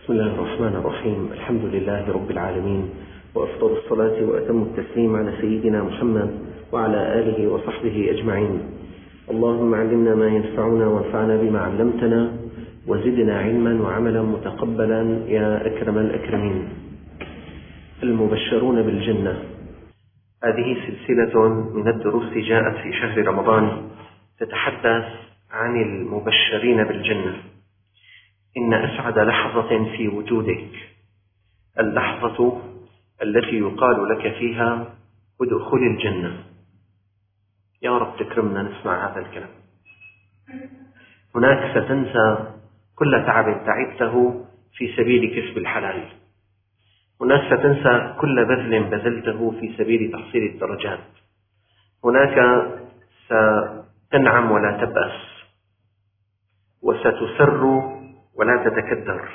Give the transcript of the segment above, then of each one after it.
بسم الله الرحمن الرحيم. الحمد لله رب العالمين، وأفضل الصلاة وأتم التسليم على سيدنا محمد وعلى آله وصحبه أجمعين. اللهم علمنا ما ينفعنا وانفعنا بما علمتنا وزدنا علما وعملا متقبلا يا أكرم الأكرمين. المبشرون بالجنة، هذه سلسلة من الدروس جاءت في شهر رمضان تتحدث عن المبشرين بالجنة. إن أسعد لحظة في وجودك اللحظة التي يقال لك فيها ادخل الجنة. يا رب تكرمنا نسمع هذا الكلام. هناك ستنسى كل تعب تعبته في سبيل كسب الحلال. هناك ستنسى كل بذل بذلته في سبيل تحصيل الدرجات. هناك ستنعم ولا تبأس، وستسر ولا تتكدر.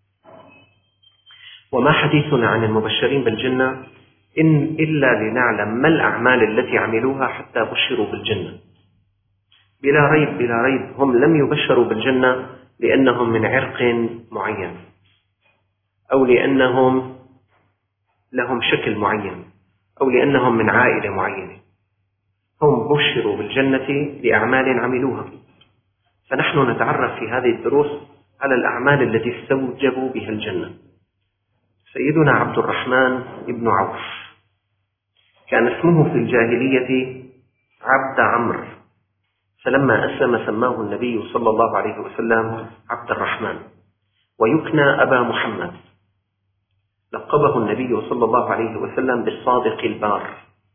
وما حديثنا عن المبشرين بالجنة إلا لنعلم ما الأعمال التي عملوها حتى بشروا بالجنة. بلا ريب هم لم يبشروا بالجنة لأنهم من عرق معين أو لأنهم لهم شكل معين أو لأنهم من عائلة معينة. هم بشروا بالجنة لأعمال عملوها. فنحن نتعرف في هذه الدروس على الأعمال التي استوجبوا بها الجنة. سيدنا عبد الرحمن بن عوف كان اسمه في الجاهلية عبد عمرو، فلما أسلم سماه النبي صلى الله عليه وسلم عبد الرحمن، ويكنى أبا محمد. لقبه النبي صلى الله عليه وسلم بالصادق البار.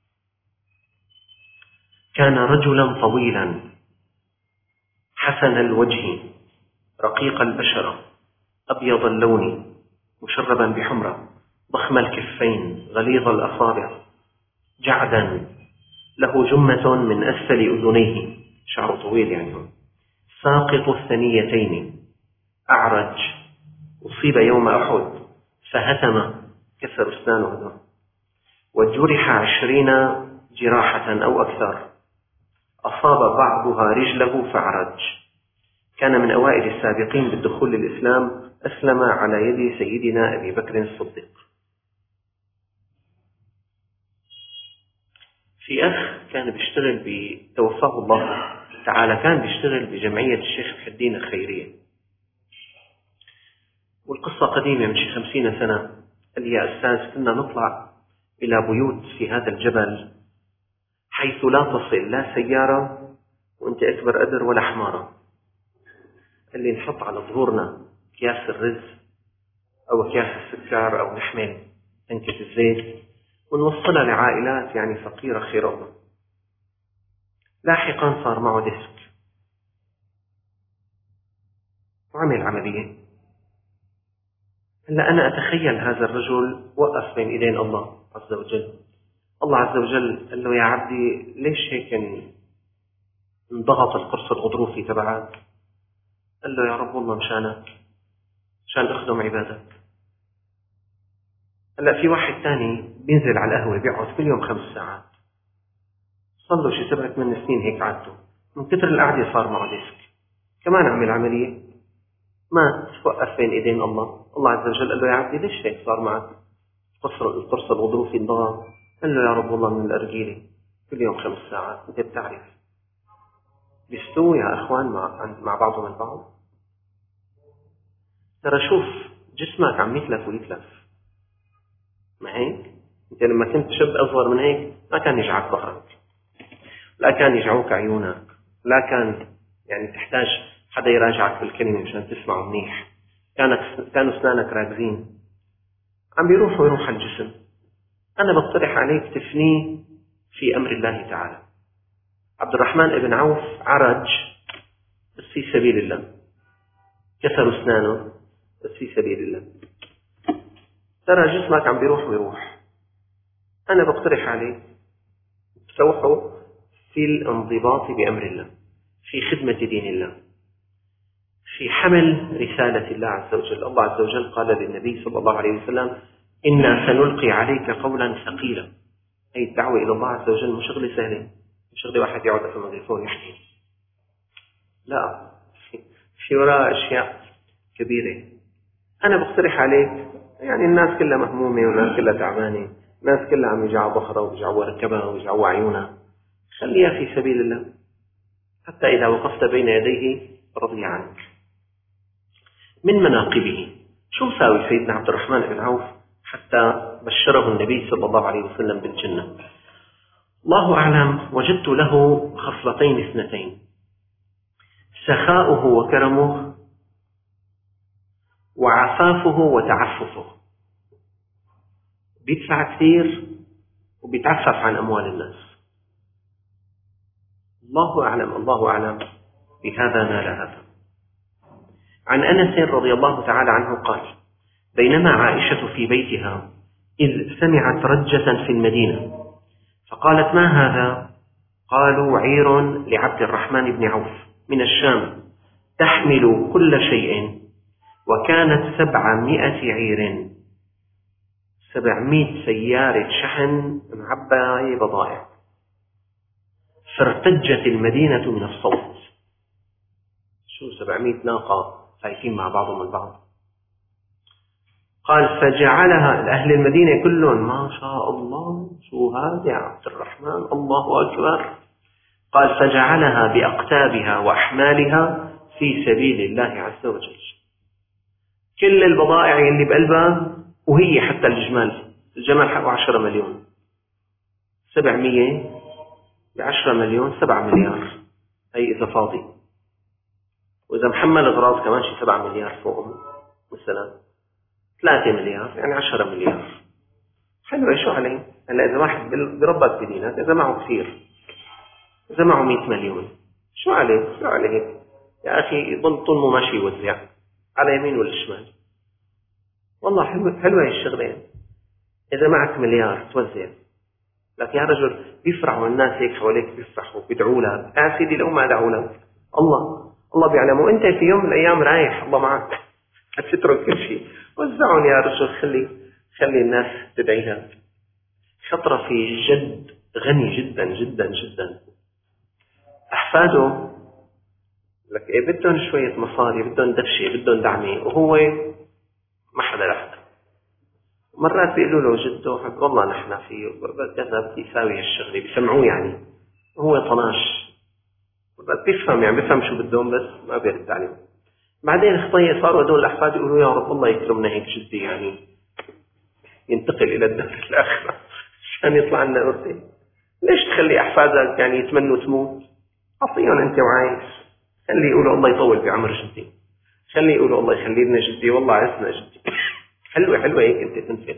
كان رجلا طويلا حسن الوجه رقيق البشرة أبيض اللون مشربا بحمرة ضخم الكفين غليظ الأصابع جعدا له جمة من أسفل أذنيه، شعر طويل يعني ساقط الثنيتين أعرج، أصيب يوم أحد فهتم كسر أسنانه، وجرح 20 جراحة أو أكثر، أصاب بعضها رجله فعرج. كان من أوائل السابقين بالدخول للإسلام، أسلم على يد سيدنا أبي بكر الصديق. في أخ كان بيشتغل توفاه الله تعالى، كان بيشتغل بجمعية الشيخ محي الدين الخيرية، والقصة قديمة من 50 سنة. قال لي يا أستاذ كنا نطلع إلى بيوت في هذا الجبل حيث لا تصل لا سيارة وأنت أكبر قدر ولا حمارة. قال لي نحط على ظهورنا أكياس الرز أو أكياس السكر أو نحمل تنكة الزيت ونوصلها لعائلات يعني فقيرة خيرة. لاحقا صار معه ديسك وعمل عملية. هلا أنا أتخيل هذا الرجل وقف بين إيدين الله عز وجل. الله عز وجل قال له يا عبدي ليش هيك انضغط القرص الغضروفي تبعك؟ قال له يا رب والله مشانك، مشان أخدم عبادك. هلا في واحد تاني بينزل على القهوة بيقعد كل يوم 5 ساعات، صار له شي 7-8 سنين هيك عادته، من كتر القعدة صار معه ديسك، كمان عمل عملية ما توقف بين إيدين الله. الله عز وجل قال له يا عبدي ليش هيك صار معك؟ القرص الغضروفي انضغط. قال له يا رب والله من الأرجيلة كل يوم 5 ساعات، أنت بتعرف بيستووا يا أخوان مع بعضهم البعض. ترى شوف جسمك عم يتلف ويتلف، ما هيك؟ أنت لما كنت شاب أصغر من هيك ما كان يجعك ظهرك، لا كان يجعوك عيونك، لا كان يعني تحتاج حدا يراجعك بالكلمة مشان تسمعه منيح، كانوا أسنانك راكزين. عم بيروح ويروح الجسم. أنا بقترح عليك تفنيه في أمر الله تعالى. عبد الرحمن بن عوف عرج بس في سبيل الله، كسر أسنانه بس في سبيل الله. ترى جسمك عم بيروح ويروح، أنا بقترح عليك تروحوا في الانضباط بأمر الله، في خدمة دين الله، في حمل رسالة الله عز وجل. الله عز وجل قال للنبي صلى الله عليه وسلم إنا سنلقي عليك قولا ثقيلا. أي الدعوة إلى الله عز وجل مش شغلة سهلة، مش شغلة واحد يقعد في الميكروفون يحكي، لا، في وراء أشياء كبيرة. أنا بقترح عليك، يعني الناس كلها مهمومة والناس كلها تعبانة، الناس كلها عم يجعوا ظهرها ويجعوا ركبها ويجعوا عيونها، خليها في سبيل الله حتى إذا وقفت بين يديه رضي عنك. من مناقبه، شو ساوي سيدنا عبد الرحمن بن عوف حتى بشره النبي صلى الله عليه وسلم بالجنة؟ الله أعلم، وجدت له خصلتين اثنتين: سخاؤه وكرمه، وعفافه وتعففه. بيدفع كثير وبيتعفف عن أموال الناس. الله أعلم، الله أعلم بهذا نال هذا. عن أنس رضي الله تعالى عنه قال: بينما عائشة في بيتها إذ سمعت رجة في المدينة، فقالت: ما هذا؟ قالوا: عير لعبد الرحمن بن عوف من الشام تحمل كل شيء، وكانت 700 عير، 700 سيارة شحن معبأة بضائع. فارتجت المدينة من الصوت. شو 700 ناقة سايكين مع بعضهم البعض؟ قال: فجعلها أهل المدينة كلهم: ما شاء الله، شو هذا يا عبد الرحمن، الله أكبر. قال: فجعلها بأقتابها وأحمالها في سبيل الله عز وجل. كل البضائع اللي بقلبها، وهي حتى الجمال حقه 10 مليون، 700 ب10 مليون 7 مليار، هي إذا فاضي، وإذا محمل أغراض كمان شي 7 مليار فوقهم، مثلا 3 مليار، يعني 10 مليار. حلوة، شو عليه؟ هلا إذا واحد بربط بدينك، إذا معه كثير، إذا معه 100 مليون، شو عليه؟ شو عليه؟ يا أخي يضل طول ما ماشي يوزع على يمين ولا شمال. والله حلوة الشغلين. إذا معك مليار توزع، لكن يا رجل بيفرحوا الناس هيك حواليك، بيفرحوا بيدعوا لك. يا سيدي لو ما دعوا لك، الله بيعلموا أنت في يوم من الأيام رايح، الله معك، هتترك كل شيء. وزعهم يا رجل، خلي الناس تدعي لك. شطرة في جد غني جدا جدا جدا، أحفاده لك إيه بدهم شوية مصاري، بدهم دفشة، بدهم دعمة، وهو ما حدا لحد. مرات بيقولوا له جده: والله نحن فيه كذا بدي يساوي هالشغله، بيسمعوه يعني، وهو طناش، مرات بيفهم، يعني بيفهم شو بدهم بس ما بيرد عليهم. بعدين خطيه صاروا هدول الاحفاد يقولوا: يا رب الله يكرمنا هيك جدي، يعني ينتقل الى الدار الاخره عشان يطلع لنا ورثه. ليش تخلي احفادك يعني يتمنوا تموت؟ اعطيهم انت وعايش، خلي يقولوا الله يطول بعمر جدي، خلي يقولوا الله يخلي لنا جدي، والله عزنا جدي. حلوة هيك أنت تنفق.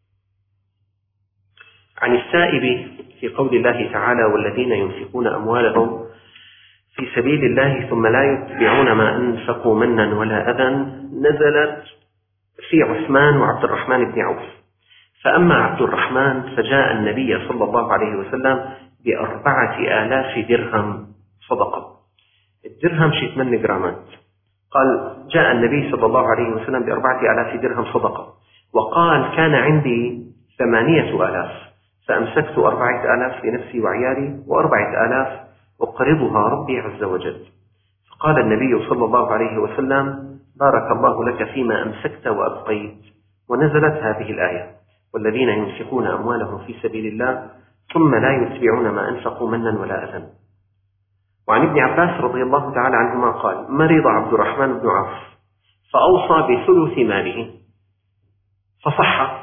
عن السائب في قول الله تعالى: والذين ينفقون أموالهم في سبيل الله ثم لا يتبعون ما أنفقوا منا ولا أذى، نزلت في عثمان وعبد الرحمن بن عوف. فأما عبد الرحمن فجاء النبي صلى الله عليه وسلم ب4,000 درهم صدقة. الدرهم شي 8 جرامات. قال: جاء النبي صلى الله عليه وسلم ب4,000 درهم صدقة، وقال: كان عندي 8,000، فأمسكت 4,000 لنفسي وعيالي، و4,000 أقرضها ربي عز وجل. فقال النبي صلى الله عليه وسلم: بارك الله لك فيما أمسكت وأبقيت. ونزلت هذه الآية: والذين ينفقون أموالهم في سبيل الله ثم لا يتبعون ما أنفقوا منا ولا أذى. وعن ابن عباس رضي الله تعالى عنهما قال: مرض عبد الرحمن بن عوف فأوصى بثلث ماله فصح،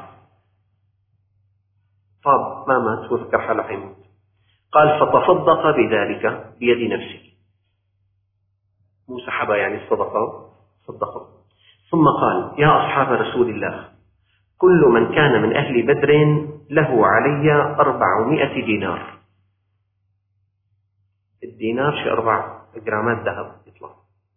طاب ما مات وذكر حال حيموت. قال: فتصدق بذلك بيد نفسه، مو سحبة يعني الصدقة، صدقه. ثم قال: يا أصحاب رسول الله، كل من كان من أهل بدر له علي 400 دينار. الدينار شي 4 جرامات ذهب يطلع.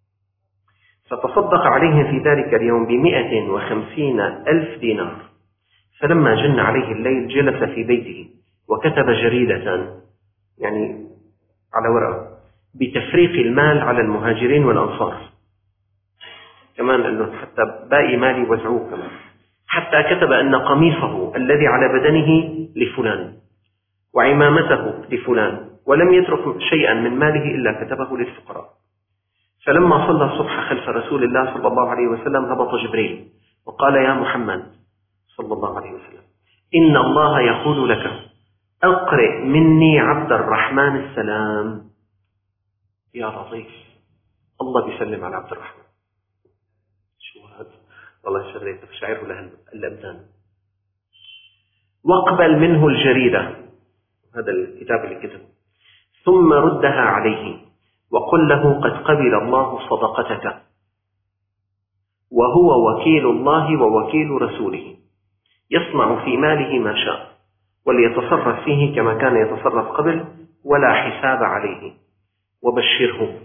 فتصدق عليهم في ذلك اليوم 150,000 دينار. فلما جن عليه الليل جلس في بيته وكتب جريدة، يعني على ورقة، بتفريق المال على المهاجرين والأنصار، كمان أنه حتى باقي مالي وزعوه كمان، حتى كتب أن قميصه الذي على بدنه لفلان وعمامته لفلان، ولم يترك شيئا من ماله إلا كتبه للفقراء. فلما صلى الصبح خلف رسول الله صلى الله عليه وسلم هبط جبريل وقال يا محمد صلى الله عليه وسلم إن الله يقول لك أقرئ مني عبد الرحمن السلام. يا لطيف، الله بيسلم على عبد الرحمن. شو هذا؟ والله شريت شعره له الأبدان. واقبل منه الجريدة، هذا الكتاب اللي كتبه، ثم ردها عليه وقل له قد قبل الله صدقتك وهو وكيل الله ووكيل رسوله، يصنع في ماله ما شاء وليتصرف فيه كما كان يتصرف قبل ولا حساب عليه، وبشره.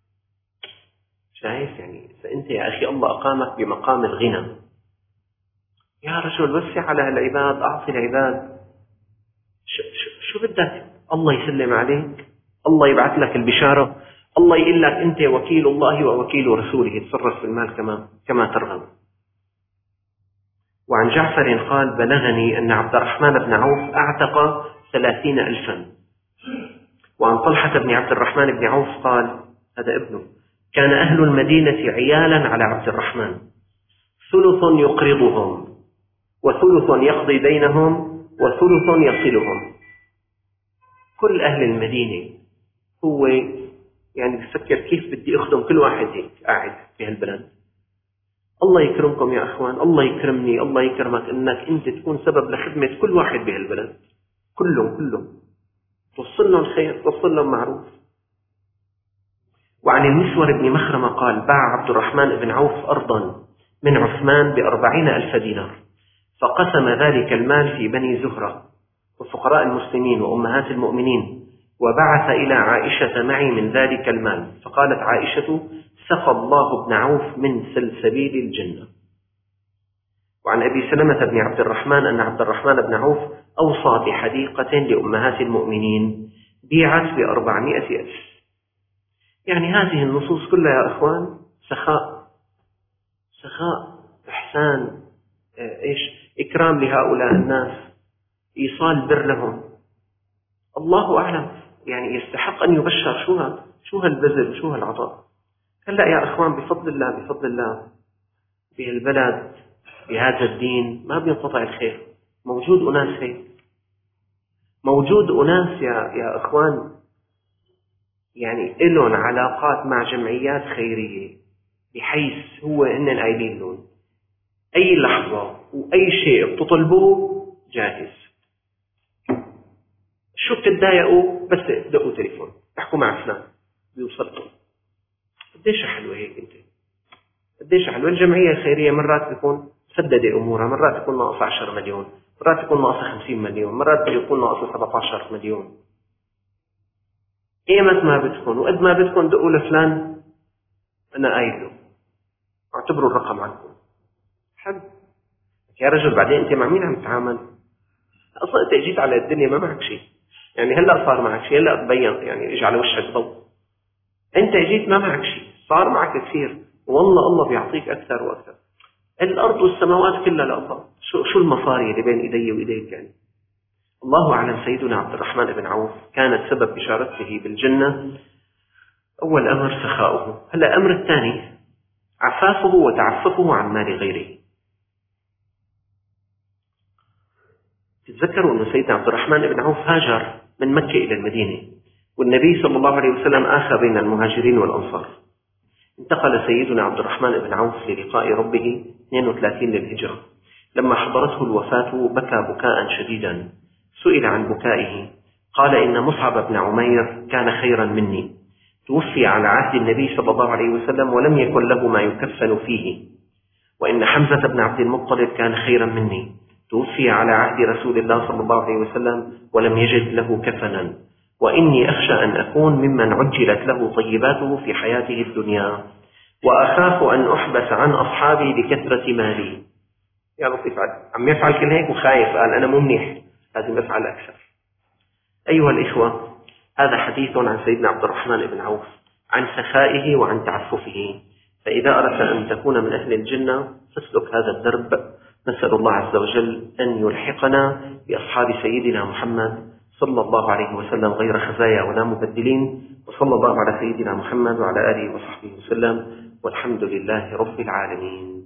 شايف يعني؟ فأنت يا أخي الله أقامك بمقام الغنى. يا رجل وسع على العباد، أعطي العباد. شو بدك؟ الله يسلم عليك، الله يبعث لك البشارة، الله يقول لك أنت وكيل الله ووكيل رسوله، تصرف في المال كما ترغب. وعن جعفر قال بلغني أن عبد الرحمن بن عوف أعتق 30,000. وعن طلحة بن عبد الرحمن بن عوف قال، هذا ابنه، كان أهل المدينة عيالا على عبد الرحمن، ثلث يقرضهم وثلث يقضي بينهم وثلث يصلهم. كل أهل المدينة هو يعني بفكر كيف بدي أخدم كل واحد هيك قاعد في هالبلد. الله يكرمكم يا أخوان، الله يكرمني، الله يكرمك إنك أنت تكون سبب لخدمة كل واحد بهالبلد، كلهم توصل لهم خير، توصل لهم معروف. وعن المسور بن مخرمة قال باع عبد الرحمن بن عوف أرضا من عثمان ب40,000 دينار، فقسم ذلك المال في بني زهرة وفقراء المسلمين وأمهات المؤمنين، وبعث إلى عائشة معي من ذلك المال، فقالت عائشة سقى الله ابن عوف من سلسبيل الجنة. وعن أبي سلمة بن عبد الرحمن أن عبد الرحمن بن عوف أوصى بحديقة لأمهات المؤمنين بيعت ب400,000. يعني هذه النصوص كلها يا أخوان سخاء، إحسان، إكرام لهؤلاء الناس، إيصال بر لهم. الله أعلم يعني يستحق أن يبشر. شو هالبذل، شو هالعطاء. هلأ يا أخوان بفضل الله بهالبلد بهذا الدين ما بينقطع الخير، موجود أناس هيك، موجود أناس يا أخوان يعني إلهم علاقات مع جمعيات خيرية بحيث هو إنن قايلين لهم أي لحظة وأي شيء بتطلبوه جاهز. شو بتتضايقوا بس دقوا تليفون احكوا مع فلان بيوصلكم. قديش حلوة هيك انت، قديش حلوة. الجمعية الخيرية مرات بيكون سدد أمورها، مرات بيكون ناقص 10 مليون، مرات بيكون ناقص 50 مليون، مرات بيكون ناقص 17 مليون. ايمت ما بدكم وقد ما بدكم دقوا لفلان أنا قايل له اعتبروا الرقم عنكم. حلو يا رجل. بعدين أنت مع مين عم تتعامل؟ أصلا أنت جيت على الدنيا ما معك شيء، يعني هلأ صار معك شيء، هلأ تبين يعني إجي على وشك ضوء. أنت جيت ما معك شيء، صار معك كثير، والله الله بيعطيك أكثر وأكثر. الأرض والسماوات كلها لأطاق. شو المصاري اللي بين إيدي وإيديك يعني. الله أعلم. سيدنا عبد الرحمن بن عوف كانت سبب بشارته بالجنة أول أمر سخاؤه. هلأ الأمر الثاني عفافه وتعففه عن مال غيره. تتذكروا أن سيدنا عبد الرحمن بن عوف هاجر من مكة إلى المدينة، والنبي صلى الله عليه وسلم آخى بين المهاجرين والأنصار. انتقل سيدنا عبد الرحمن بن عوف للقاء ربه 32 للهجرة. لما حضرته الوفاة بكى بكاء شديدا. سئل عن بكائه قال إن مصعب بن عمير كان خيرا مني، توفي على عهد النبي صلى الله عليه وسلم ولم يكن له ما يكفن فيه. وإن حمزة بن عبد المطلب كان خيرا مني، توفي على عهد رسول الله صلى الله عليه وسلم ولم يجد له كفنا. وإني أخشى أن أكون ممن عجلت له طيباته في حياته الدنيا، وأخاف أن أحبس عن أصحابي لكثرة مالي. يا لطيف عم يفعل كل هيك وخايف، قال أنا مو منيح، لازم أفعل أكثر. أيها الإخوة، هذا حديث عن سيدنا عبد الرحمن بن عوف، عن سخائه وعن تعففه. فإذا أردت أن تكون من أهل الجنة فاسلك هذا الدرب. نسأل الله عز وجل أن يلحقنا بأصحاب سيدنا محمد صلى الله عليه وسلم غير خزايا ولا مبدلين. وصلى الله على سيدنا محمد وعلى آله وصحبه وسلم، والحمد لله رب العالمين.